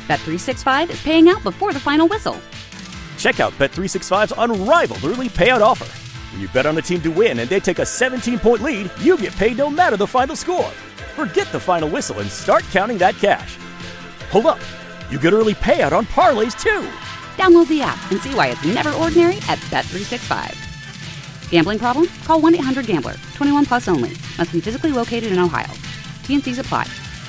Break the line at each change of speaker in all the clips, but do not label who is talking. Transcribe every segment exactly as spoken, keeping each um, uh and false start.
Bet three sixty-five is paying out before the final whistle.
Check out Bet three sixty-five's unrivaled early payout offer. When you bet on a team to win and they take a seventeen-point lead, you get paid no matter the final score. Forget the final whistle and start counting that cash. Hold up. You get early payout on parlays, too.
Download the app and see why it's never ordinary at Bet three sixty-five. Gambling problem? Call one eight hundred gambler. twenty-one plus only. Must be physically located in Ohio. T and Cs apply.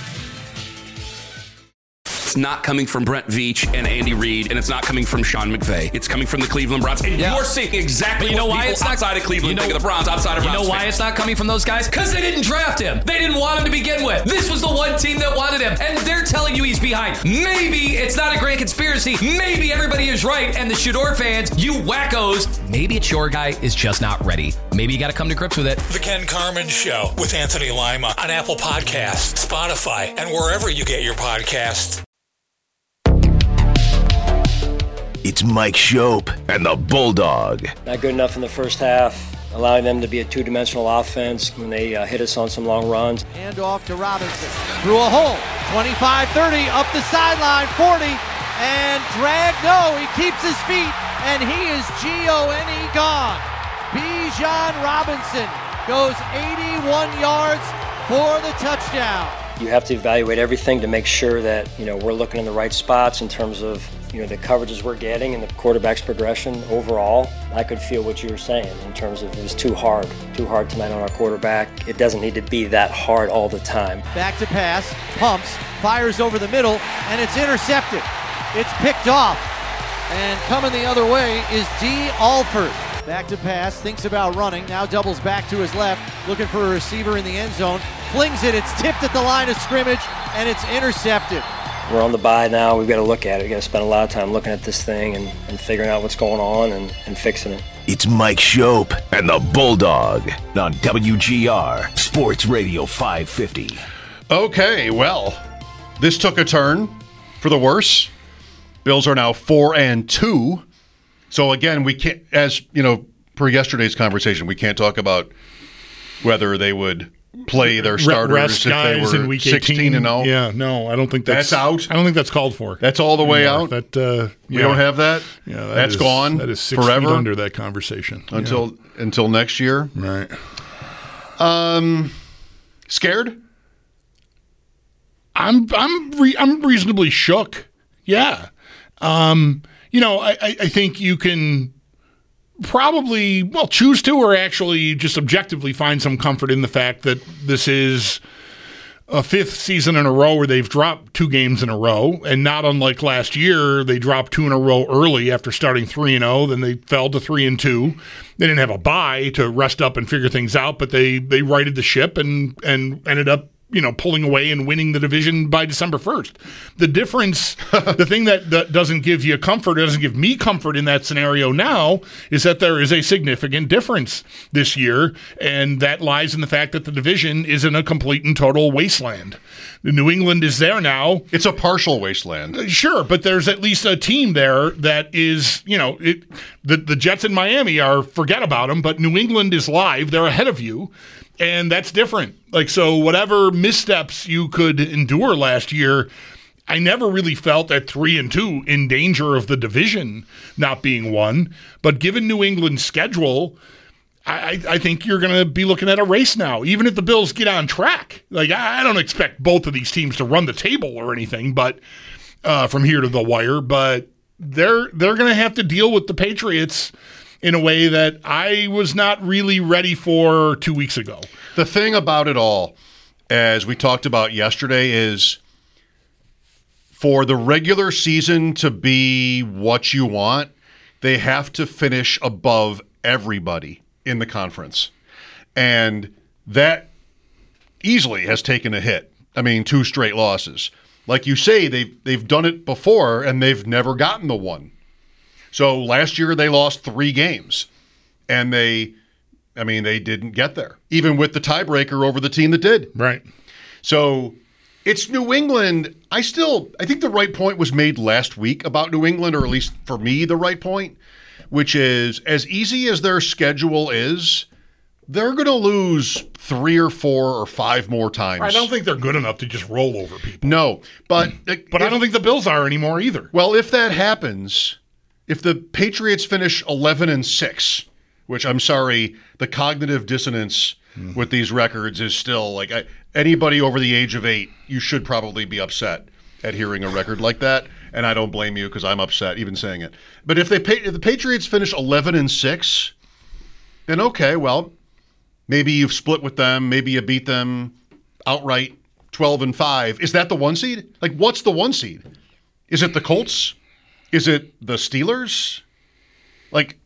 It's not coming from Brent Veach and Andy Reid, and it's not coming from Sean McVay. It's coming from the Cleveland Browns. And yeah. you're seeing exactly you know what why people it's not, outside of Cleveland you know, think of the Browns, outside of
You
Browns
know why
fans.
it's not coming from those guys? Because they didn't draft him. They didn't want him to begin with. This was the one team that wanted him, and they're telling you he's behind. Maybe it's not a grand conspiracy. Maybe everybody is right, and the Shador fans, you wackos, maybe it's your guy is just not ready. Maybe you got to come to grips with it.
The Ken Carman Show with Anthony Lima on Apple Podcasts, Spotify, and wherever you get your podcasts.
It's Mike Schopp and the Bulldog.
Not good enough in the first half, allowing them to be a two-dimensional offense when they uh, hit us on some long runs.
Hand off to Robinson. Through a hole. twenty-five thirty, up the sideline, forty, and drag. No, he keeps his feet, and he is G O N E gone. Bijan Robinson goes eighty-one yards for the touchdown.
You have to evaluate everything to make sure that, you know, we're looking in the right spots in terms of, you know, the coverages we're getting and the quarterback's progression overall. I could feel what you were saying in terms of it was too hard, too hard tonight on our quarterback. It doesn't need to be that hard all the time.
Back to pass, pumps, fires over the middle, and it's intercepted. It's picked off. And coming the other way is D. Alford. Back to pass, thinks about running, now doubles back to his left, looking for a receiver in the end zone, flings it, it's tipped at the line of scrimmage, and it's intercepted.
We're on the bye now, we've got to look at it. We've got to spend a lot of time looking at this thing and, and figuring out what's going on and, and fixing it.
It's Mike Schopp and the Bulldog on W G R Sports Radio five fifty.
Okay, well, this took a turn for the worse. Bills are now four and two. So again, we can't, as you know, per yesterday's conversation, we can't talk about whether they would play their starters
Rest
if they were
in week
sixteen and oh.
Yeah, no, I don't think that's,
that's out.
I don't think that's called for.
That's all the way
yeah,
out.
That uh,
we
yeah.
don't have that.
Yeah, that
that's
is,
gone.
That is six
forever
feet under that conversation
until
yeah.
until next year.
Right.
Um, scared.
I'm I'm re- I'm reasonably shook. Yeah. Um, you know, I, I think you can probably, well, choose to or actually just objectively find some comfort in the fact that this is a fifth season in a row where they've dropped two games in a row, and not unlike last year, they dropped two in a row early after starting three and oh, then they fell to three and two. They didn't have a bye to rest up and figure things out, but they they righted the ship and and ended up, you know, pulling away and winning the division by December first. The difference, the thing that, that doesn't give you comfort, doesn't give me comfort in that scenario now, is that there is a significant difference this year, and that lies in the fact that the division is in a complete and total wasteland. New England is there now.
It's a partial wasteland.
Sure, but there's at least a team there that is, you know, it, the, the Jets in Miami are, forget about them, but New England is live. They're ahead of you. And that's different. Like, so whatever missteps you could endure last year, I never really felt at three and two in danger of the division not being won. But given New England's schedule, I, I think you're going to be looking at a race now, even if the Bills get on track. Like, I don't expect both of these teams to run the table or anything, but uh, from here to the wire. But they're they're going to have to deal with the Patriots in a way that I was not really ready for two weeks ago.
The thing about it all, as we talked about yesterday, is for the regular season to be what you want, they have to finish above everybody in the conference. And that easily has taken a hit. I mean, two straight losses. Like you say, they've, they've done it before, and they've never gotten the one. So last year they lost three games, and they, I mean, they didn't get there, even with the tiebreaker over the team that did.
Right.
So it's New England. I still, I think the right point was made last week about New England, or at least for me, the right point, which is as easy as their schedule is, they're going to lose three or four or five more times.
I don't think they're good enough to just roll over people.
No, but
but
if,
I don't think the Bills are anymore either.
Well, if that happens, if the Patriots finish eleven and six, which I'm sorry, the cognitive dissonance mm. with these records is still like I, anybody over the age of eight, you should probably be upset at hearing a record like that. And I don't blame you because I'm upset even saying it. But if they if the Patriots finish eleven and six, then okay, well, maybe you've split with them. Maybe you beat them outright twelve and five. Is that the one seed? Like, what's the one seed? Is it the Colts? Is it the Steelers? Like,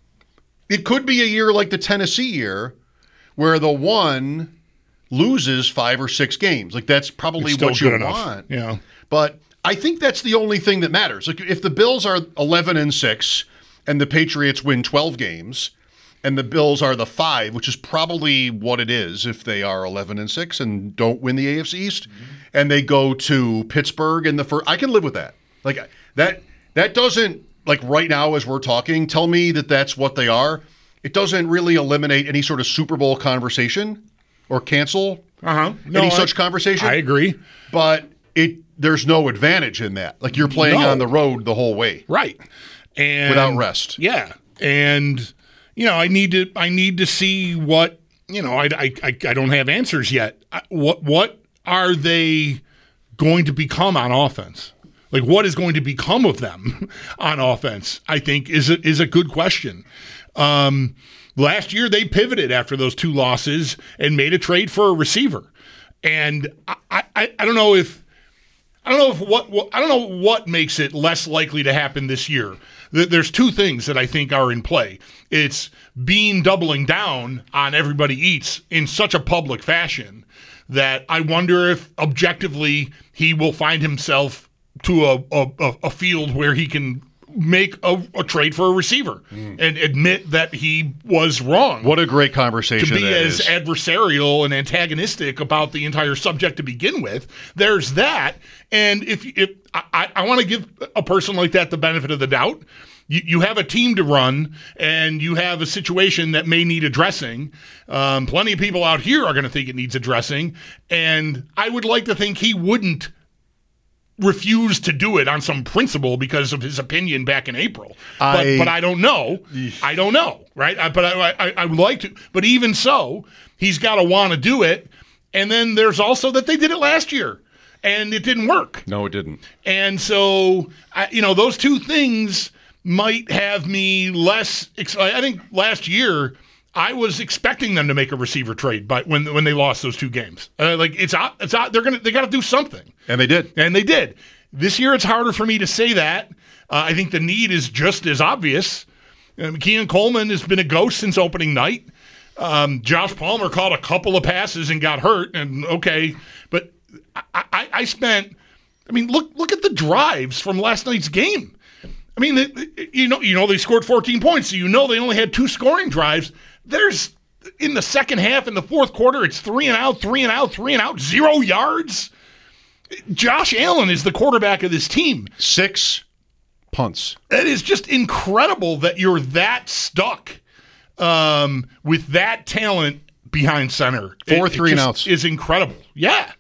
it could be a year like the Tennessee year where the one loses five or six games. Like, that's probably what you want.
Yeah.
But I think that's the only thing that matters. Like, if the Bills are eleven and six and the Patriots win twelve games, and the Bills are the five, which is probably what it is if they are eleven and six and don't win the A F C East, mm-hmm. and they go to Pittsburgh in the first, I can live with that. Like that, that doesn't, like right now as we're talking, tell me that that's what they are. It doesn't really eliminate any sort of Super Bowl conversation or cancel
uh-huh. no,
any
I,
such conversation.
I agree.
But it there's no advantage in that. Like you're playing
no.
on the road the whole way.
Right. And
without rest.
Yeah. And you know, I need to I need to see what, you know, I, I, I don't have answers yet. What what are they going to become on offense? Like, what is going to become of them on offense, I think, is a, is a good question. Um, last year, they pivoted after those two losses and made a trade for a receiver. And I, I, I don't know if I don't know if what, what I don't know what makes it less likely to happen this year. There's two things that I think are in play. It's Bean doubling down on everybody eats in such a public fashion that I wonder if objectively he will find himself to a, a, a field where he can make a, a trade for a receiver mm. and admit that he was wrong.
What a great conversation
to be
that
as
is.
adversarial and antagonistic about the entire subject to begin with. There's that. And if, if I, I want to give a person like that the benefit of the doubt. You, you have a team to run, and you have a situation that may need addressing. Um, plenty of people out here are going to think it needs addressing, and I would like to think he wouldn't refuse to do it on some principle because of his opinion back in April.
I,
but, but I don't know. I don't know, right? I, but I, I, I would like to. But even so, he's got to want to do it. And then there's also that they did it last year, and it didn't work.
No, it didn't.
And so, I, you know, those two things might have me less. I think last year I was expecting them to make a receiver trade, but when when they lost those two games, uh, like it's out, it's out. They're gonna they got to do something,
and they did,
and they did. This year it's harder for me to say that. Uh, I think the need is just as obvious. Um, Keon Coleman has been a ghost since opening night. Um, Josh Palmer caught a couple of passes and got hurt, and okay, but I, I, I spent. I mean, look look at the drives from last night's game. I mean, you know, you know they scored fourteen points, so you know they only had two scoring drives. There's in the second half, in the fourth quarter, it's three and out, three and out, three and out, zero yards. Josh Allen is the quarterback of this team.
Six punts.
It is just incredible that you're that stuck um, with that talent behind center.
Four
it,
three
it
and outs
is incredible. Yeah.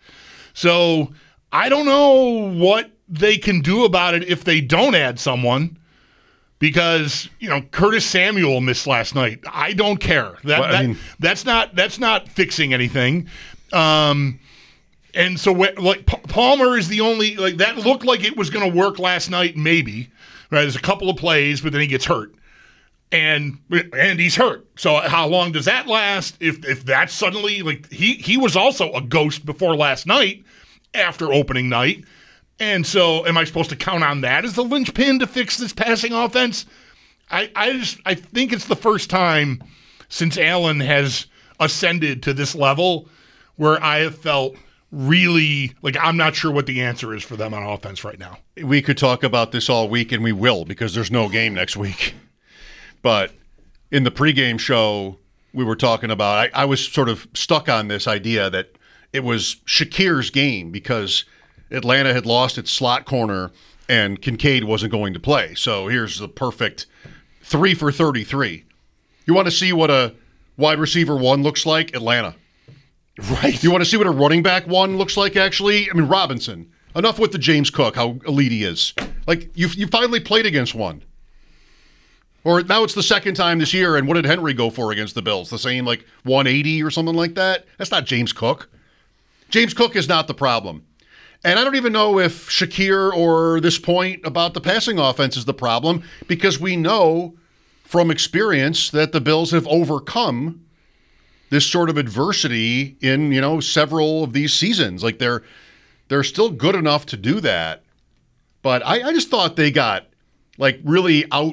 So I don't know what they can do about it if they don't add someone, because you know Curtis Samuel missed last night. I don't care. That,
well, I
that
mean,
that's not that's not fixing anything. Um, and so like Palmer is the only like that looked like it was going to work last night. Maybe right. There's a couple of plays, but then he gets hurt, and and he's hurt. So how long does that last? If if that's suddenly like he he was also a ghost before last night after opening night. And so am I supposed to count on that as the linchpin to fix this passing offense? I, I just I think it's the first time since Allen has ascended to this level where I have felt really like I'm not sure what the answer is for them on offense right now.
We could talk about this all week, and we will, because there's no game next week. But in the pregame show, we were talking about, I, I was sort of stuck on this idea that it was Shakir's game because Atlanta had lost its slot corner and Kincaid wasn't going to play. So here's the perfect three for thirty-three. You want to see what a wide receiver one looks like? Atlanta.
Right.
You want to see what a running back one looks like, actually? I mean, Robinson. Enough with the James Cook, how elite he is. Like, you you finally played against one. Or now it's the second time this year, and what did Henry go for against the Bills? The same, like, one eighty or something like that? That's not James Cook. James Cook is not the problem. And I don't even know if Shakir or this point about the passing offense is the problem, because we know from experience that the Bills have overcome this sort of adversity in, you know, several of these seasons. Like, they're they're still good enough to do that. But I, I just thought they got, like, really out.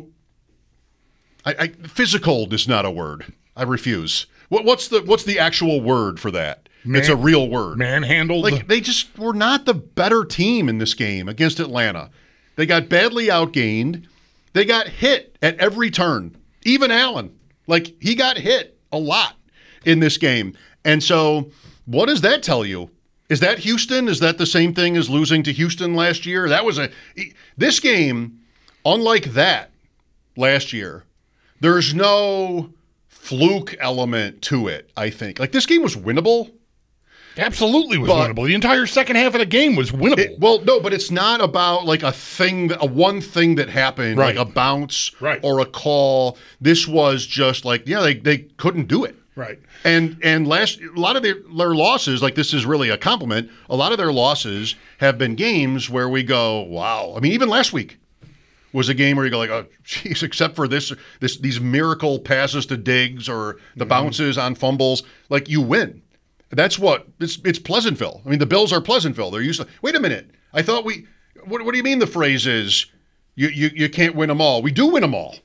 I, I, physical is not a word. I refuse. What, what's the what's the actual word for that? Man, it's a real word.
Manhandled.
Like, they just were not the better team in this game against Atlanta. They got badly outgained. They got hit at every turn. Even Allen. Like, he got hit a lot in this game. And so what does that tell you? Is that Houston? Is that the same thing as losing to Houston last year? That was a this game, unlike that last year, there's no fluke element to it, I think. Like, this game was winnable.
Absolutely was but, winnable. The entire second half of the game was winnable.
It, well, no, but it's not about like a thing, a one thing that happened,
right.
like a bounce
right.
or a call. This was just like, yeah, they, they couldn't do it.
Right.
And and last a lot of their, their losses, like this is really a compliment, a lot of their losses have been games where we go, wow. I mean, even last week was a game where you go like, oh, geez, except for this, this these miracle passes to Diggs or the mm-hmm. bounces on fumbles, like you win. That's what it's. It's Pleasantville. I mean, the Bills are Pleasantville. They're used to. Wait a minute. I thought we. What, what do you mean? The phrase is, you you you can't win them all. We do win them all.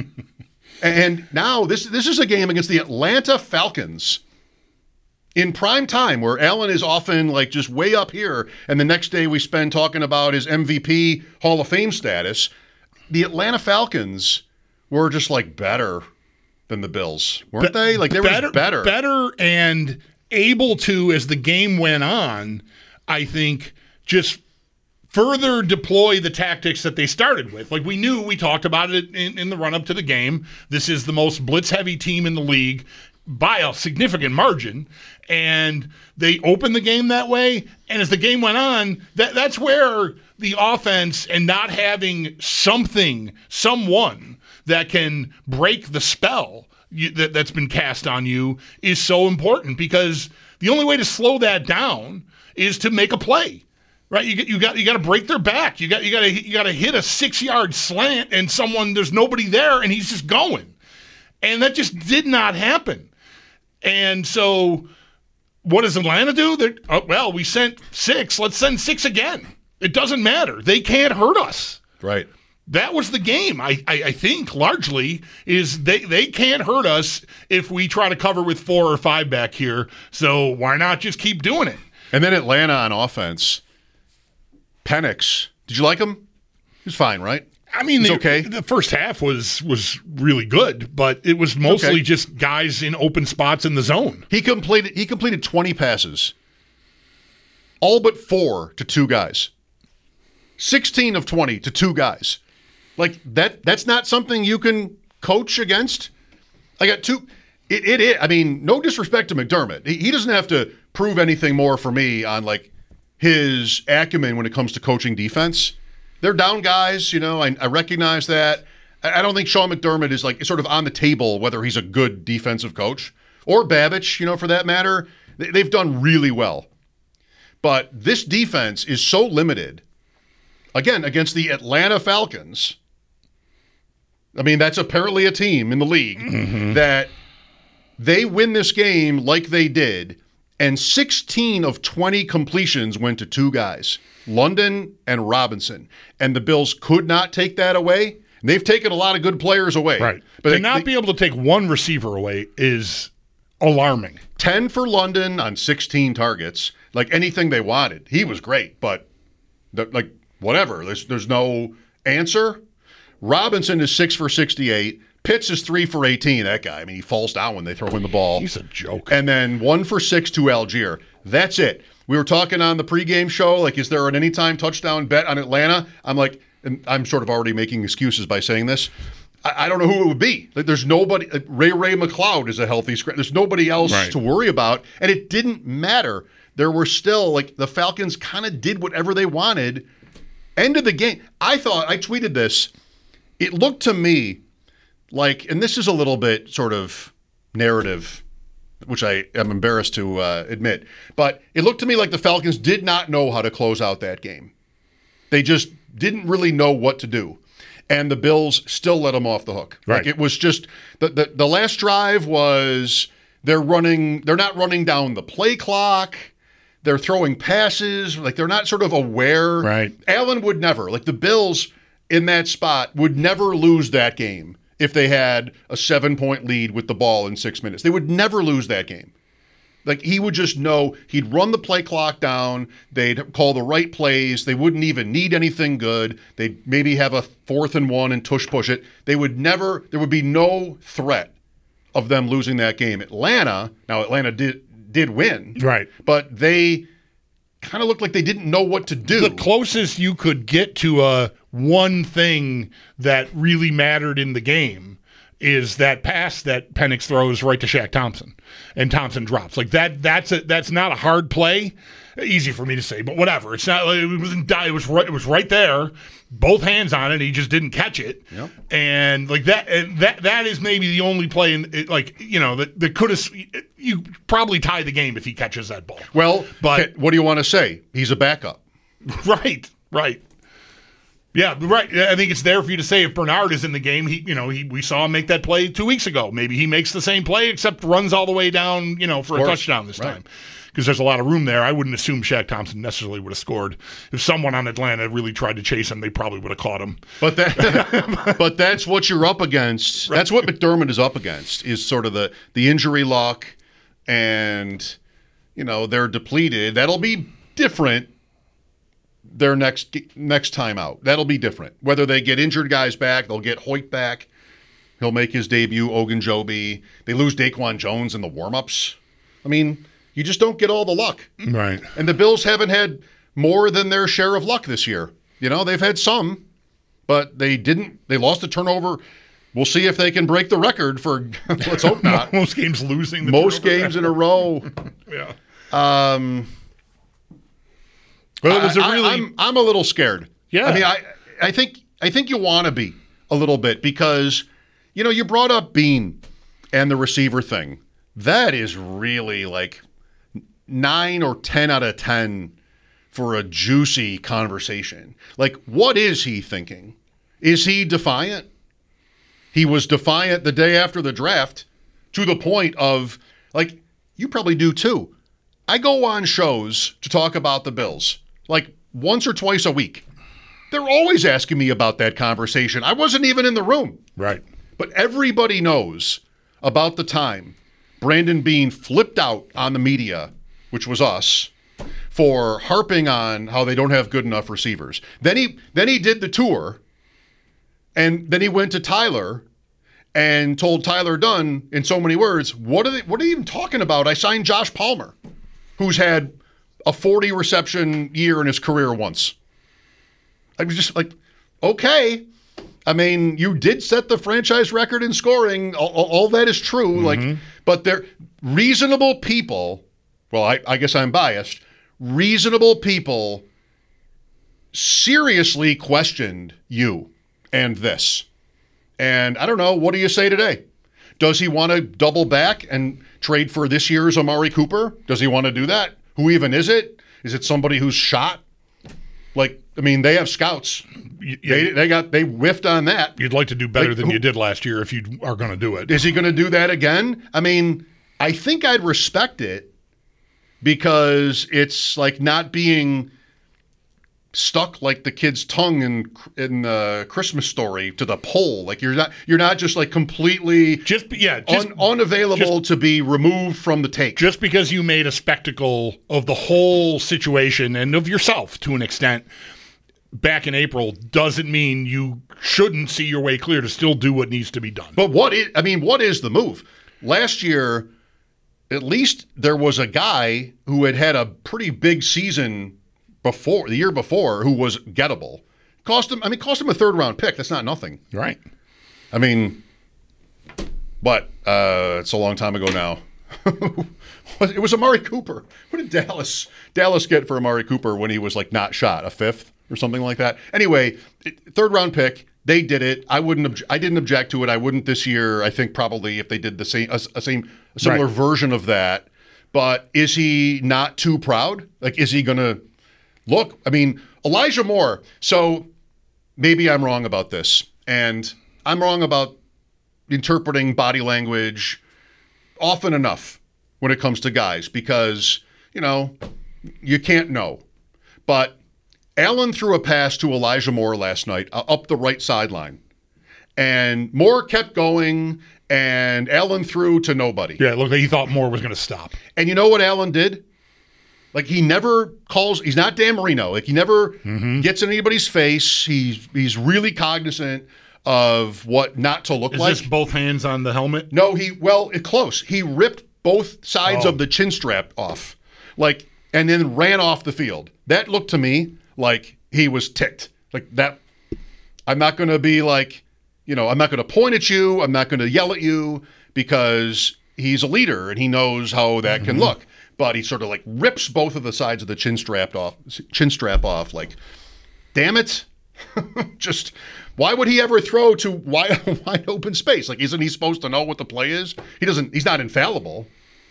And now this this is a game against the Atlanta Falcons in prime time, where Allen is often like just way up here, and the next day we spend talking about his M V P Hall of Fame status. The Atlanta Falcons were just like better than the Bills, weren't Be- they? Like they
better,
were better,
better, and able to, as the game went on, I think, just further deploy the tactics that they started with. Like we knew, we talked about it in, in the run-up to the game. This is the most blitz-heavy team in the league by a significant margin, and they opened the game that way. And as the game went on, that that's where the offense and not having something, someone that can break the spell You, that, that's been cast on you is so important, because the only way to slow that down is to make a play, right? You, you got you got to break their back. You got you got to you got to hit a six yard slant and someone there's nobody there and he's just going, and that just did not happen. And so, what does Atlanta do? They're, oh, well, we sent six. Let's send six again. It doesn't matter. They can't hurt us.
Right.
That was the game, I, I, I think, largely, is they, they can't hurt us if we try to cover with four or five back here, so why not just keep doing it?
And then Atlanta on offense. Penix. Did you like him? He was fine, right?
I mean, the,
okay.
the first half was was really good, but it was mostly okay. just guys in open spots in the zone.
He completed, he completed twenty passes, all but four to two guys. sixteen of twenty to two guys. Like that that's not something you can coach against. I got two it it, it I mean, no disrespect to McDermott. He, he doesn't have to prove anything more for me on like his acumen when it comes to coaching defense. They're down guys, you know, I, I recognize that. I, I don't think Sean McDermott is like sort of on the table whether he's a good defensive coach or Babich, you know, for that matter. They, they've done really well. But this defense is so limited. Again, against the Atlanta Falcons. I mean, that's apparently a team in the league mm-hmm. that they win this game like they did, and sixteen of twenty completions went to two guys, London and Robinson. And the Bills could not take that away. And they've taken a lot of good players away.
Right.
But
to
they,
not
they,
be able to take one receiver away is alarming.
ten for London on sixteen targets. Like anything they wanted. He was great, but the, like whatever. There's there's no answer. Robinson is six for sixty-eight. Pitts is three for eighteen. That guy, I mean, he falls down when they throw in the ball.
He's a joke.
And then one for six to Algier. That's it. We were talking on the pregame show, like, is there an anytime touchdown bet on Atlanta? I'm like, and I'm sort of already making excuses by saying this. I, I don't know who it would be. Like, there's nobody. Like, Ray Ray McLeod is a healthy scratch. There's nobody else
right.
to worry about, and it didn't matter. There were still like the Falcons kind of did whatever they wanted. End of the game. I thought I tweeted this. It looked to me like, and this is a little bit sort of narrative, which I am embarrassed to uh, admit, but it looked to me like the Falcons did not know how to close out that game. They just didn't really know what to do. And the Bills still let them off the hook.
Right.
Like it was just the, the the last drive was they're running, they're not running down the play clock. They're throwing passes. Like they're not sort of aware.
Right.
Allen would never, like the Bills in that spot would never lose that game if they had a seven-point lead with the ball in six minutes. They would never lose that game. Like he would just know he'd run the play clock down. They'd call the right plays. They wouldn't even need anything good. They'd maybe have a fourth and one and tush push it. They would never, there would be no threat of them losing that game. Atlanta, now Atlanta did did win.
Right.
But they kind of looked like they didn't know what to do.
The closest you could get to a one thing that really mattered in the game is that pass that Penix throws right to Shaq Thompson, and Thompson drops. Like that. That's a, that's not a hard play. Easy for me to say, but whatever. It's not. It wasn't. It was right. It was right there. Both hands on it. He just didn't catch it.
Yep.
And like that. And that. That is maybe the only play in it, like you know that that could have. You probably tie the game if he catches that ball.
Well,
but
what do you want to say? He's a backup.
Right. Right. Yeah, right. I think it's there for you to say if Bernard is in the game. He, you know, he we saw him make that play two weeks ago. Maybe he makes the same play except runs all the way down, you know, for a touchdown this
right.
time. Because there's a lot of room there. I wouldn't assume Shaq Thompson necessarily would have scored. If someone on Atlanta really tried to chase him, they probably would have caught him.
But that, but that's what you're up against. Right. That's what McDermott is up against. Is sort of the the injury luck, and you know they're depleted. That'll be different. Their next next time out, that'll be different. Whether they get injured guys back, they'll get Hoyt back. He'll make his debut. Ogunjobi. They lose Daquan Jones in the warmups. I mean. You just don't get all the luck.
Right.
And the Bills haven't had more than their share of luck this year. You know, they've had some, but they didn't. They lost a turnover. We'll see if they can break the record for, let's hope not.
Most games losing. The
Most games in a row.
Yeah.
Um,
well, it was a really.
I, I'm, I'm a little scared.
Yeah.
I mean, I, I think, I think you want to be a little bit because, you know, you brought up Bean and the receiver thing. That is really like nine or ten out of ten for a juicy conversation. Like, what is he thinking? Is he defiant? He was defiant the day after the draft to the point of, like, you probably do too. I go on shows to talk about the Bills, like once or twice a week. They're always asking me about that conversation. I wasn't even in the room.
Right.
But everybody knows about the time Brandon Beane flipped out on the media, which was us, for harping on how they don't have good enough receivers. Then he then he did the tour, and then he went to Tyler and told Tyler Dunn in so many words, what are they what are they even talking about? I signed Josh Palmer, who's had a forty reception year in his career once. I was just like, okay. I mean, you did set the franchise record in scoring. All, all that is true. Mm-hmm. Like, but they're reasonable people. Well, I, I guess I'm biased. Reasonable people seriously questioned you and this. And I don't know. What do you say today? Does he want to double back and trade for this year's Amari Cooper? Does he want to do that? Who even is it? Is it somebody who's shot? Like, I mean, they have scouts.
Yeah.
They they got they whiffed on that.
You'd like to do better
like,
than
who,
you did last year if you are going to do it.
Is he going to do that again? I mean, I think I'd respect it because it's like not being stuck like the kid's tongue in in the Christmas Story to the pole. Like you're not you're not just like completely
just yeah just,
un, unavailable
just,
to be removed from the take.
Just because you made a spectacle of the whole situation and of yourself to an extent back in April doesn't mean you shouldn't see your way clear to still do what needs to be done.
But what is I mean, what is the move? Last year, at least there was a guy who had had a pretty big season before the year before who was gettable. Cost him I mean cost him a third round pick. That's not nothing.
Right.
I mean, but uh, it's a long time ago now. It was Amari Cooper. What did Dallas Dallas get for Amari Cooper when he was like not shot? A fifth or something like that? Anyway, third round pick. They did it. I wouldn't. Obj- I didn't object to it. I wouldn't this year. I think probably if they did the same, a, a same, a similar
Right.
version of that. But is he not too proud? Like, is he gonna look? I mean, Elijah Moore. So maybe I'm wrong about this, and I'm wrong about interpreting body language often enough when it comes to guys because you know you can't know, but. Allen threw a pass to Elijah Moore last night uh, up the right sideline. And Moore kept going, and Allen threw to nobody.
Yeah, it looked like he thought Moore was going to stop.
And you know what Allen did? Like, he never calls – he's not Dan Marino. Like, he never mm-hmm. gets in anybody's face. He's, he's really cognizant of what not to look
Is
like.
Is this both hands on the helmet?
No, he – well, it, close. He ripped both sides
oh.
of the chin strap off. Like, and then ran off the field. That looked to me – like he was ticked. Like that, I'm not going to be like, you know, I'm not going to point at you. I'm not going to yell at you because he's a leader and he knows how that mm-hmm. can look. But he sort of like rips both of the sides of the chin strap off, chin strap off. Like, damn it. Just why would he ever throw to wide, wide open space? Like, isn't he supposed to know what the play is? He doesn't, he's not infallible.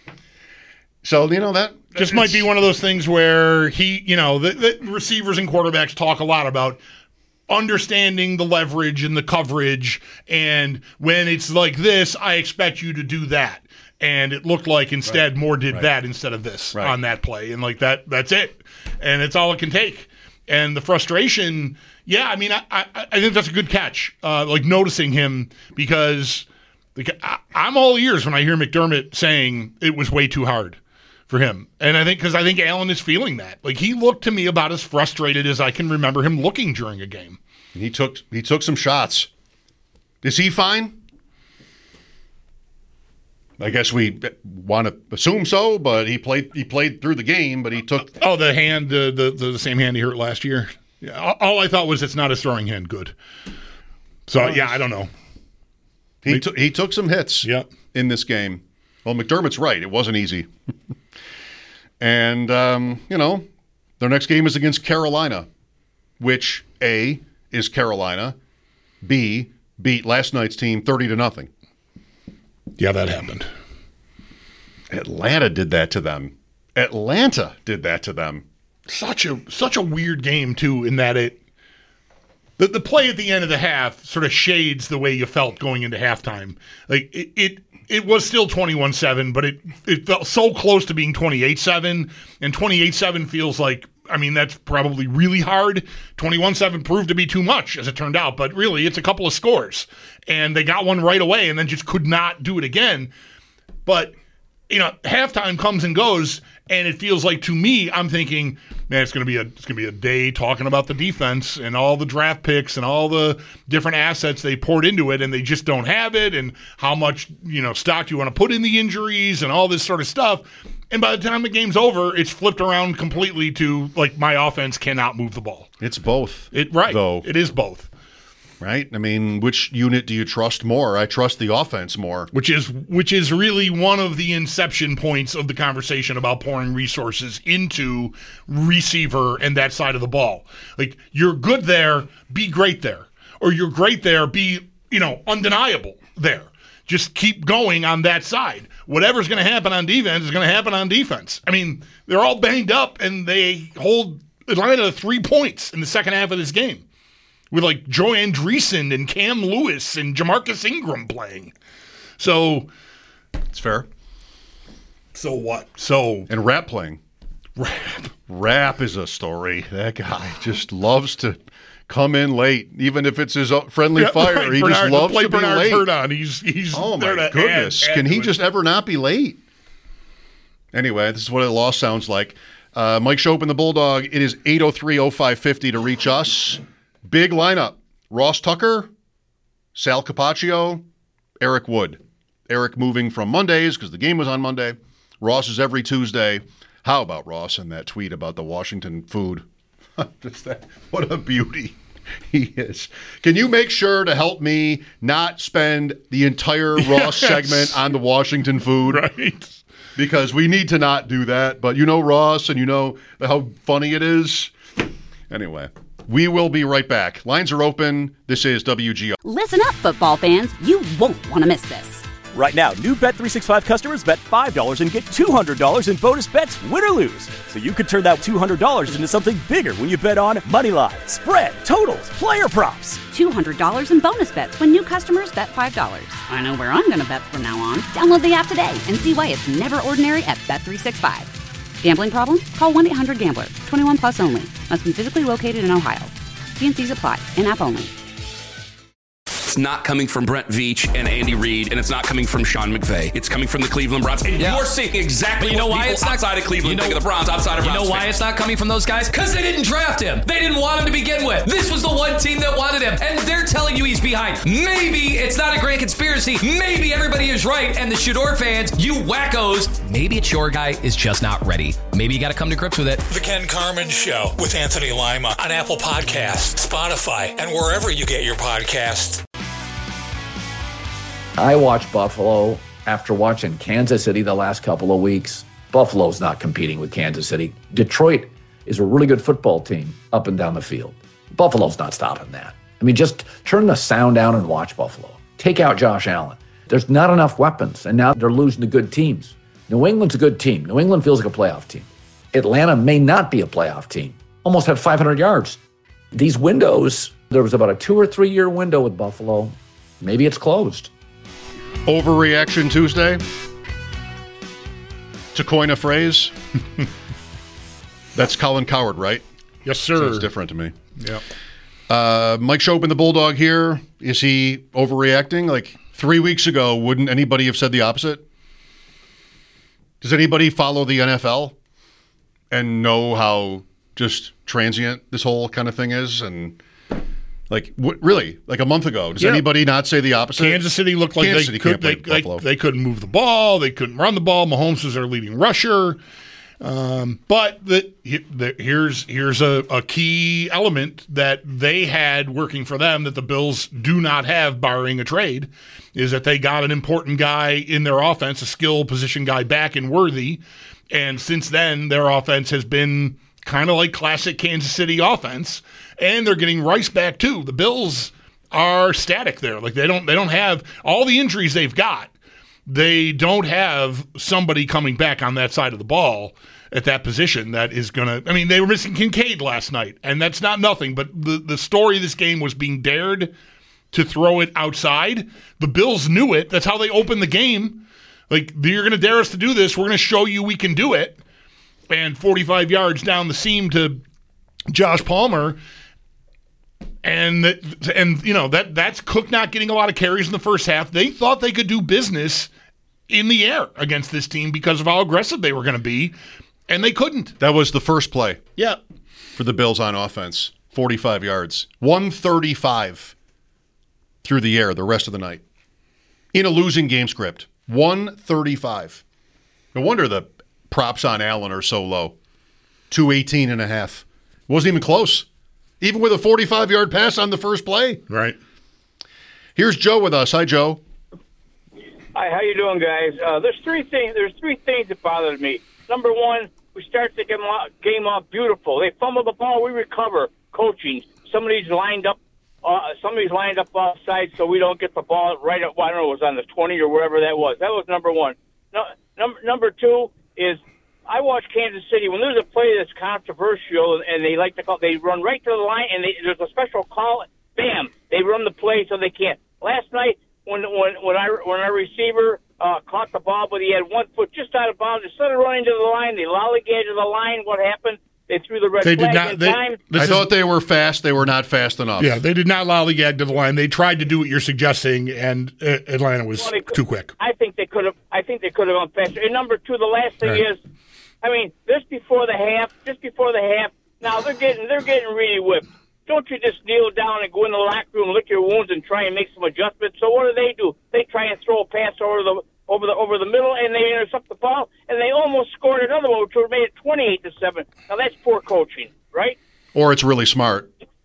So, you know, that
just might be one of those things where he, you know, the, the receivers and quarterbacks talk a lot about understanding the leverage and the coverage. And when it's like this, I expect you to do that. And it looked like instead right. Moore did right. that instead of this right. on that play. And like that, that's it. And it's all it can take. And the frustration, yeah, I mean, I, I, I think that's a good catch. Uh, like noticing him because like, I, I'm all ears when I hear McDermott saying it was way too hard for him. And I think because I think Allen is feeling that. Like he looked to me about as frustrated as I can remember him looking during a game.
He took he took some shots. Is he fine? I guess we want to assume so, but he played he played through the game, but he took
Oh, the hand the the, the same hand he hurt last year. Yeah, all I thought was it's not his throwing hand good. So yeah, I don't know.
He Maybe. took he took some hits
yep.
in this game. Well, McDermott's right. It wasn't easy. And, um, you know, their next game is against Carolina, which, A, is Carolina, B, beat last night's team thirty to nothing.
Yeah, that happened.
Atlanta did that to them. Atlanta did that to them.
Such a such a weird game, too, in that it the, the play at the end of the half sort of shades the way you felt going into halftime. Like, it... it It was still twenty-one seven, but it, it felt so close to being twenty-eight seven, and twenty-eight seven feels like, I mean, that's probably really hard. twenty-one seven proved to be too much, as it turned out, but really, it's a couple of scores. And they got one right away and then just could not do it again. But, you know, halftime comes and goes, and it feels like, to me, I'm thinking, man, it's going to be a it's going to be a day talking about the defense and all the draft picks and all the different assets they poured into it, and they just don't have it, and how much, you know, stock you want to put in the injuries and all this sort of stuff. And by the time the game's over, it's flipped around completely to, like, my offense cannot move the ball.
It's both.
It right.
Though.
It is both.
Right? I mean, which unit do you trust more? I trust the offense more.
Which is which is really one of the inception points of the conversation about pouring resources into receiver and that side of the ball. Like, you're good there, be great there. Or you're great there, be, you know, undeniable there. Just keep going on that side. Whatever's going to happen on defense is going to happen on defense. I mean, they're all banged up, and they hold Atlanta to three points in the second half of this game. With, like, Joe Andreessen and Cam Lewis and Jamarcus Ingram playing. So.
It's fair.
So what? So.
And Rapp playing.
Rapp.
Rapp is a story. That guy just loves to come in late, even if it's his friendly yeah, fire. Right. He
Bernard,
just loves
play
to be
Bernard
late.
Hurt on. He's, he's
oh,
there
my
to
goodness.
Add, add
Can he
it.
just ever not be late? Anyway, this is what a loss sounds like. Uh, Mike Schopp and the Bulldog. It is eight oh three oh five fifty to reach us. Big lineup. Ross Tucker, Sal Capaccio, Eric Wood. Eric moving from Mondays because the game was on Monday. Ross is every Tuesday. How about Ross and that tweet about the Washington food? Just that, what a beauty. He is. Can you make sure to help me not spend the entire Ross yes. segment on the Washington food?
Right.
Because we need to not do that. But you know Ross, and you know how funny it is. Anyway, we will be right back. Lines are open. This is W G R.
Listen up, football fans. You won't want to miss this.
Right now, new Bet three sixty-five customers bet five dollars and get two hundred dollars in bonus bets, win or lose. So you could turn that two hundred dollars into something bigger when you bet on money line, spread, totals, player props.
two hundred dollars in bonus bets when new customers bet five dollars. I know where I'm going to bet from now on. Download the app today and see why it's never ordinary at Bet three sixty-five. Gambling problem? Call one eight hundred gambler. twenty-one plus only. Must be physically located in Ohio. T N Cs apply. In-app only.
It's not coming from Brent Veach and Andy Reid, and it's not coming from Sean McVay. It's coming from the Cleveland Browns. And yeah. you're seeing exactly
but you know
what
why
people
it's not,
outside of Cleveland you know, think of the Browns, outside of
You
Browns
know why
fans.
it's not coming from those guys? Because they didn't draft him. They didn't want him to begin with. This was the one team that wanted him, and they're telling you he's behind. Maybe it's not a grand conspiracy. Maybe everybody is right, and the Shador fans, you wackos, maybe it's your guy is just not ready. Maybe you got to come to grips with it.
The Ken Carman Show with Anthony Lima on Apple Podcasts, Spotify, and wherever you get your podcasts.
I watched Buffalo after watching Kansas City the last couple of weeks. Buffalo's not competing with Kansas City. Detroit is a really good football team up and down the field. Buffalo's not stopping that. I mean, just turn the sound down and watch Buffalo. Take out Josh Allen. There's not enough weapons, and now they're losing to good teams. New England's a good team. New England feels like a playoff team. Atlanta may not be a playoff team. Almost had five hundred yards. These windows, there was about a two or three year window with Buffalo. Maybe it's closed.
Overreaction Tuesday? To coin a phrase? That's Colin Cowherd, right?
Yes, sir.
Sounds different to me.
Yeah.
Uh, Mike Schopen, the Bulldog here. Is he overreacting? Like three weeks ago, wouldn't anybody have said the opposite? Does anybody follow the N F L and know how just transient this whole kind of thing is? And like, what, really, like a month ago, does yeah. anybody not say the opposite?
Kansas City looked like
Kansas
they,
City
could,
can't
they,
play
they, they couldn't move the ball. They couldn't run the ball. Mahomes was their leading rusher. Um, but the, the, here's here's a, a key element that they had working for them that the Bills do not have, barring a trade, is that they got an important guy in their offense, a skill position guy back in Worthy. And since then, their offense has been kind of like classic Kansas City offense. And they're getting Rice back too. The Bills are static there. Like they don't they don't have all the injuries they've got. They don't have somebody coming back on that side of the ball at that position that is going to – I mean, they were missing Kincaid last night, and that's not nothing. But the, the story of this game was being dared to throw it outside. The Bills knew it. That's how they opened the game. Like, you're going to dare us to do this. We're going to show you we can do it. And forty-five yards down the seam to Josh Palmer – And and you know that that's Cook not getting a lot of carries in the first half. They thought they could do business in the air against this team because of how aggressive they were going to be, and they couldn't.
That was the first play.
Yeah,
for the Bills on offense, forty-five yards, one thirty-five through the air the rest of the night in a losing game script. one thirty-five. No wonder the props on Allen are so low. two eighteen and a half. It wasn't even close. Even with a forty-five-yard pass on the first play.
Right.
Here's Joe with us. Hi, Joe.
Hi, how you doing, guys? Uh, there's three things. There's three things that bothered me. Number one, we start the game off, game off beautiful. They fumble the ball, we recover. Coaching. Somebody's lined up. Uh, somebody's lined up offside, so we don't get the ball right at. Well, I don't know. It was on the twenty or wherever that was. That was number one. No, number number two is. I watch Kansas City. When there's a play that's controversial and they like to call, they run right to the line and they, there's a special call. Bam! They run the play so they can't. Last night, when when when I when our receiver uh, caught the ball, but he had one foot just out of bounds, instead of running to the line, they lollygagged to the line. What happened? They threw the red
they
flag
did not,
in
they,
time.
I
is,
thought they were fast. They were not fast enough.
Yeah, they did not lollygag to the line. They tried to do what you're suggesting, and uh, Atlanta was
well, could,
too quick.
I think they could have. I think they could have gone faster. And number two, the last thing right. is. I mean, just before the half, just before the half, now they're getting they're getting really whipped. Don't you just kneel down and go in the locker room, lick your wounds, and try and make some adjustments? So what do they do? They try and throw a pass over the over the over the middle, and they intercept the ball, and they almost scored another one, which would have made it twenty-eight to seven. Now that's poor coaching, right?
Or it's really smart.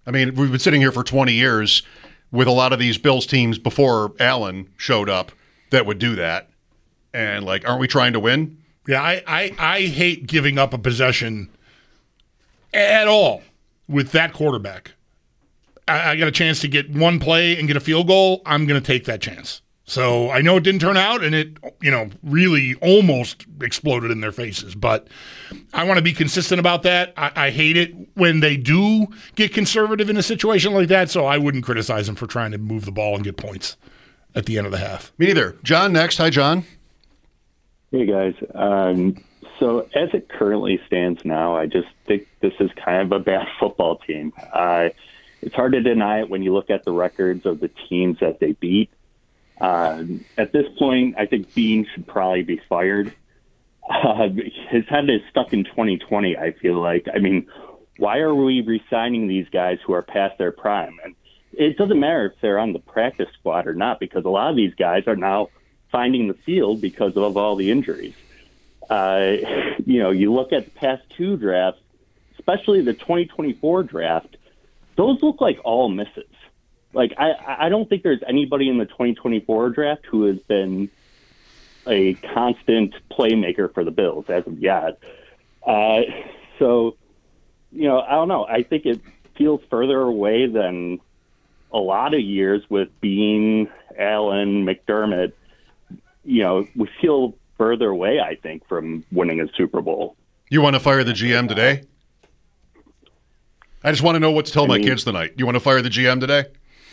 I mean, we've been sitting here for twenty years with a lot of these Bills teams before Allen showed up that would do that. And, like, aren't we trying to win?
Yeah, I, I, I hate giving up a possession at all with that quarterback. I, I got a chance to get one play and get a field goal. I'm going to take that chance. So I know it didn't turn out, and it, you know, really almost exploded in their faces. But I want to be consistent about that. I, I hate it when they do get conservative in a situation like that, so I wouldn't criticize them for trying to move the ball and get points at the end of the half.
Me neither. John next. Hi, John.
Hey, guys. Um, so as it currently stands now, I just think this is kind of a bad football team. Uh, it's hard to deny it when you look at the records of the teams that they beat. Uh, at this point, I think Bean should probably be fired. Uh, his head is stuck in twenty twenty, I feel like. I mean, why are we re-signing these guys who are past their prime? And it doesn't matter if they're on the practice squad or not, because a lot of these guys are now finding the field because of all the injuries. Uh, you know, you look at the past two drafts, especially the twenty twenty-four draft, those look like all misses. Like, I, I don't think there's anybody in the twenty twenty-four draft who has been a constant playmaker for the Bills as of yet. Uh, so, you know, I don't know. I think it feels further away than a lot of years with Bean, Allen, McDermott. You know, we feel further away, I think, from winning a Super Bowl.
You want to fire the G M today? I just want to know what to tell
I
my
mean,
kids tonight. You want to fire the G M today?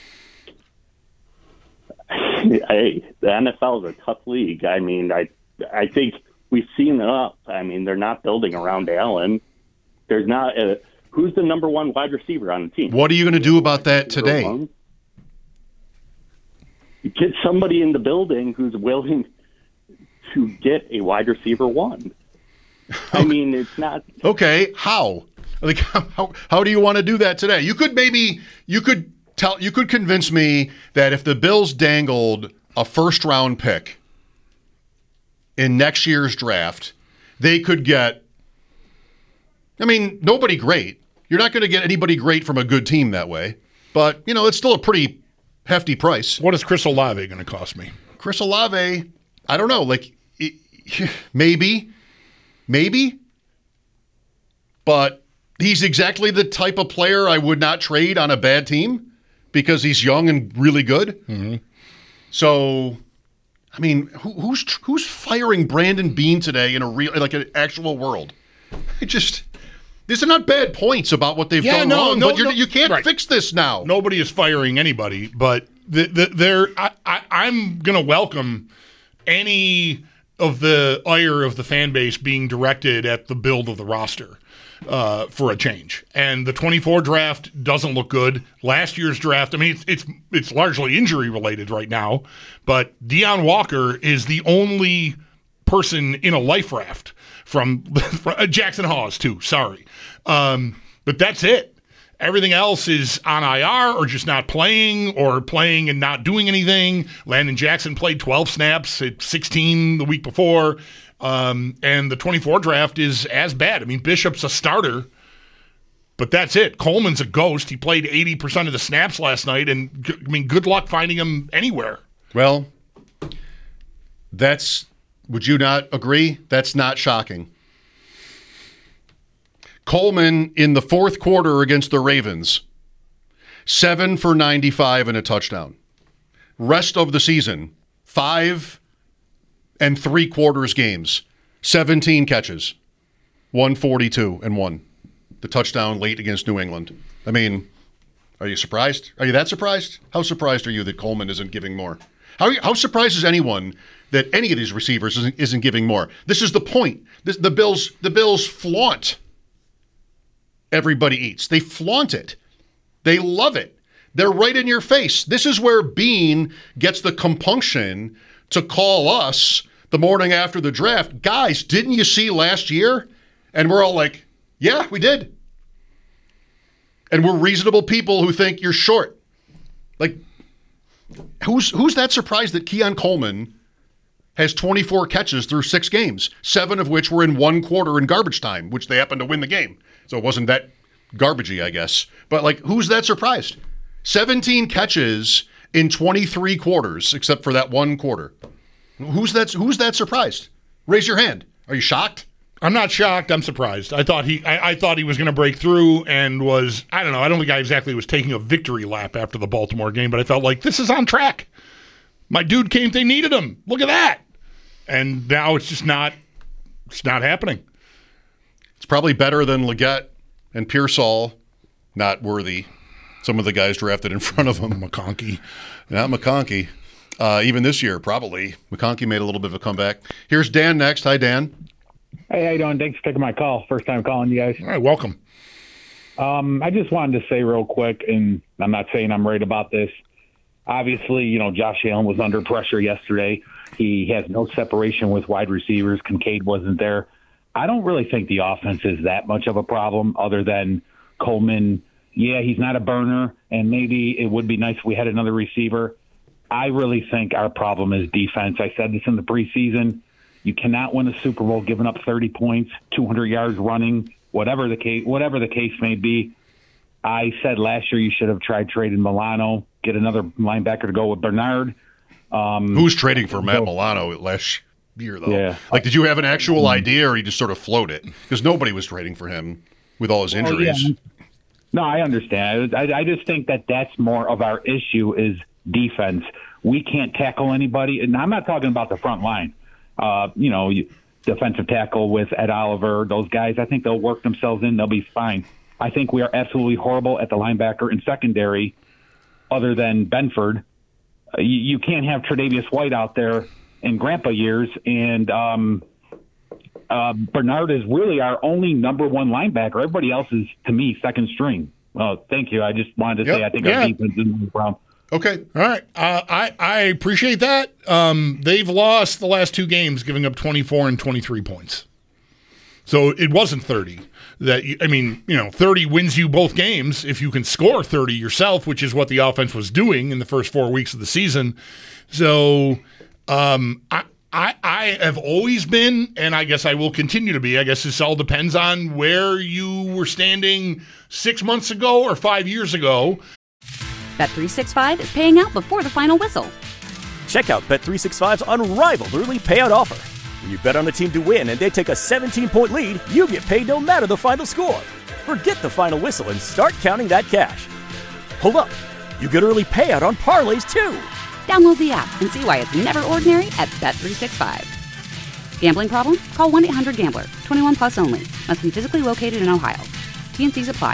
Hey, the N F L is a tough league. I mean, I I think we've seen it up. I mean, they're not building around Allen. There's not a, who's the number one wide receiver on the team?
What are you going to do about that today?
You get somebody in the building who's willing to get a wide receiver one. I mean, it's not
okay. How? Like, how how do you want to do that today? You could maybe you could tell you could convince me that if the Bills dangled a first round pick in next year's draft, they could get. I mean, nobody great. You're not going to get anybody great from a good team that way, but you know it's still a pretty hefty price.
What is Chris Olave going to cost me?
Chris Olave, I don't know. Like maybe, maybe, but he's exactly the type of player I would not trade on a bad team because he's young and really good.
Mm-hmm.
So, I mean, who, who's who's firing Brandon Bean today in a real, like an actual world? It just. These are not bad points about what they've
yeah,
done
no,
wrong,
no,
but you're,
no,
you can't
right.
fix this now.
Nobody is firing anybody, but the, the, they're, I, I, I'm going to welcome any of the ire of the fan base being directed at the build of the roster uh, for a change. And the twenty-four draft doesn't look good. Last year's draft, I mean, it's it's, it's largely injury related right now, but Deion Walker is the only person in a life raft. From, from uh, Jackson Hawes, too. Sorry. Um, but that's it. Everything else is on I R or just not playing or playing and not doing anything. Landon Jackson played twelve snaps at sixteen the week before. Um, and the twenty-four draft is as bad. I mean, Bishop's a starter, but that's it. Coleman's a ghost. He played eighty percent of the snaps last night. And, I mean, good luck finding him anywhere.
Well, that's... Would you not agree? That's not shocking. Coleman in the fourth quarter against the Ravens, seven for ninety-five and a touchdown. Rest of the season, five and three quarters games, seventeen catches, one forty-two and one. The touchdown late against New England. I mean, are you surprised? Are you that surprised? How surprised are you that Coleman isn't giving more? How, how surprised is anyone that any of these receivers isn't, isn't giving more? This is the point. This, the Bills, the Bills flaunt everybody eats. They flaunt it. They love it. They're right in your face. This is where Bean gets the compunction to call us the morning after the draft. Guys, didn't you see last year? And we're all like, yeah, we did. And we're reasonable people who think you're short. Like, who's who's that surprised that Keon Coleman has twenty-four catches through six games, seven of which were in one quarter in garbage time, which they happened to win the game. So it wasn't that garbagey, I guess. But, like, who's that surprised? seventeen catches in twenty-three quarters, except for that one quarter. Who's that, who's that surprised? Raise your hand. Are you shocked?
I'm not shocked. I'm surprised. I thought he I, I thought he was going to break through and was, I don't know, I don't think I exactly was taking a victory lap after the Baltimore game, but I felt like this is on track. My dude came, they needed him. Look at that. And now it's just not, it's not happening.
It's probably better than Leggett and Pearsall, not Worthy. Some of the guys drafted in front of him.
McConkey.
Not McConkey. Uh, even this year, probably. McConkey made a little bit of a comeback. Here's Dan next. Hi, Dan.
Hey, how you doing? Thanks for taking my call. First time calling you guys.
All right, welcome.
Um, I just wanted to say real quick, and I'm not saying I'm right about this. Obviously, you know, Josh Allen was under pressure yesterday. He has no separation with wide receivers. Kincaid wasn't there. I don't really think the offense is that much of a problem other than Coleman. Yeah, he's not a burner, and maybe it would be nice if we had another receiver. I really think our problem is defense. I said this in the preseason. You cannot win a Super Bowl giving up thirty points, two hundred yards running, whatever the case, whatever the case may be. I said last year you should have tried trading Milano, get another linebacker to go with Bernard. Um,
Who's trading for Matt Milano last year, though?
Yeah.
Like, did you have an actual idea, or you just sort of float it? Because nobody was trading for him with all his injuries.
Oh, yeah. No, I understand. I, I just think that that's more of our issue is defense. We can't tackle anybody, and I'm not talking about the front line. Uh, you know, defensive tackle with Ed Oliver, those guys, I think they'll work themselves in. They'll be fine. I think we are absolutely horrible at the linebacker and secondary other than Benford. Uh, you, you can't have Tre'Davious White out there in grandpa years, and um, uh, Bernard is really our only number one linebacker. Everybody else is, to me, second string. Uh, thank you. I just wanted to
Yep.
say I think
Yeah.
our defense is the problem.
Okay.
All right. Uh, I, I appreciate that. Um, they've lost the last two games, giving up twenty-four and twenty-three points. So it wasn't thirty. That you, I mean, you know, thirty wins you both games if you can score thirty yourself, which is what the offense was doing in the first four weeks of the season. So um, I, I, I have always been, and I guess I will continue to be, I guess this all depends on where you were standing six months ago or five years ago.
Bet three sixty-five is paying out before the final whistle.
Check out Bet three sixty-five's unrivaled early payout offer. When you bet on a team to win and they take a seventeen-point lead, you get paid no matter the final score. Forget the final whistle and start counting that cash. Hold up. You get early payout on parlays, too.
Download the app and see why it's never ordinary at Bet three sixty-five. Gambling problem? Call one eight hundred gambler. twenty-one plus only. Must be physically located in Ohio. T and C's apply.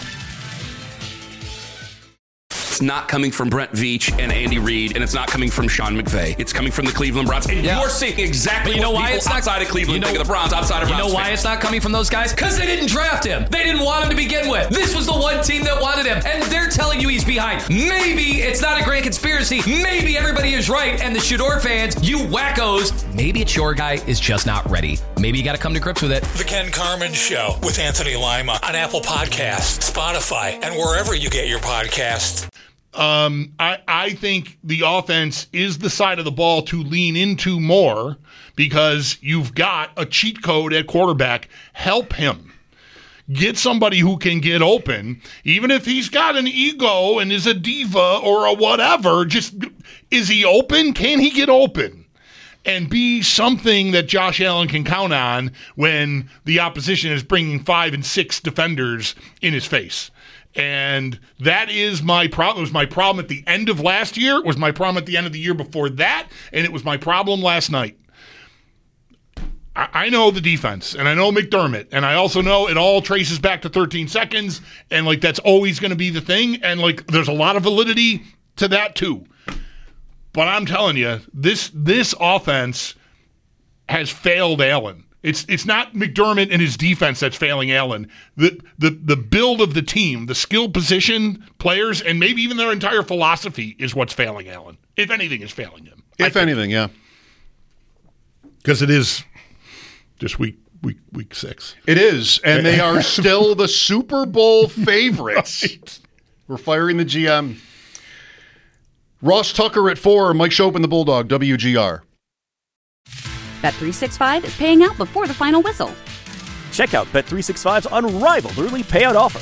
It's not coming from Brent Veach and Andy Reid, and it's not coming from Sean McVay. It's coming from the Cleveland Browns. And yeah. you're seeing exactly
you know
what
why
people
it's not,
outside of Cleveland
you know,
think of the Browns, outside of
You
Browns
know why
fans.
it's not coming from those guys? Because they didn't draft him. They didn't want him to begin with. This was the one team that wanted him, and they're telling you he's behind. Maybe it's not a grand conspiracy. Maybe everybody is right, and the Shador fans, you wackos, maybe it's your guy is just not ready. Maybe you got to come to grips with it.
The Ken Carman Show with Anthony Lima on Apple Podcasts, Spotify, and wherever you get your podcasts.
Um, I, I think the offense is the side of the ball to lean into more because you've got a cheat code at quarterback. Help him. Get somebody who can get open, even if he's got an ego and is a diva or a whatever. Just, is he open? Can he get open? And be something that Josh Allen can count on when the opposition is bringing five and six defenders in his face. And that is my problem. It was my problem at the end of last year. It was my problem at the end of the year before that. And it was my problem last night. I, I know the defense, and I know McDermott, and I also know it all traces back to thirteen seconds, and, like, that's always going to be the thing. And, like, there's a lot of validity to that, too. But I'm telling you, this this offense has failed Allen. It's it's not McDermott and his defense that's failing Allen. The, the the build of the team, the skill position players, and maybe even their entire philosophy is what's failing Allen. If anything is failing him.
If anything, yeah.
Because it is just week week week six.
It is, and they are still the Super Bowl favorites. Right. We're firing the G M. Ross Tucker at four, Mike Schopp and the Bulldog, W G R.
Bet three sixty-five is paying out before the final whistle.
Check out Bet three sixty-five's unrivaled early payout offer.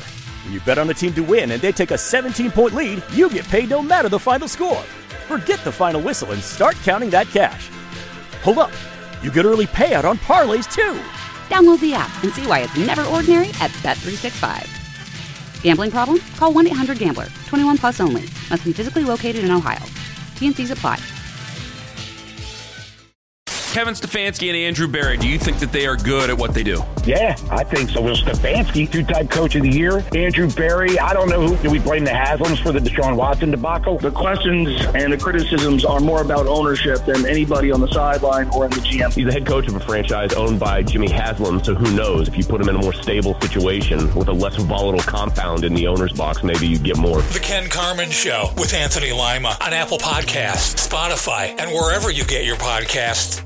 When you bet on a team to win and they take a seventeen-point lead, you get paid no matter the final score. Forget the final whistle and start counting that cash. Hold up. You get early payout on parlays, too.
Download the app and see why it's never ordinary at Bet three sixty-five. Gambling problem? Call one eight hundred gambler. twenty-one plus only. Must be physically located in Ohio. T N Cs apply.
Kevin Stefanski and Andrew Berry, do you think that they are good at what they do?
Yeah, I think so. Will Stefanski, two-time coach of the year. Andrew Berry, I don't know who. Do we blame the Haslams for the Deshaun Watson debacle?
The questions and the criticisms are more about ownership than anybody on the sideline or in the G M.
He's the head coach of a franchise owned by Jimmy Haslam, so who knows? If you put him in a more stable situation with a less volatile compound in the owner's box, maybe you get more.
The Ken Carman Show with Anthony Lima on Apple Podcasts, Spotify, and wherever you get your podcasts.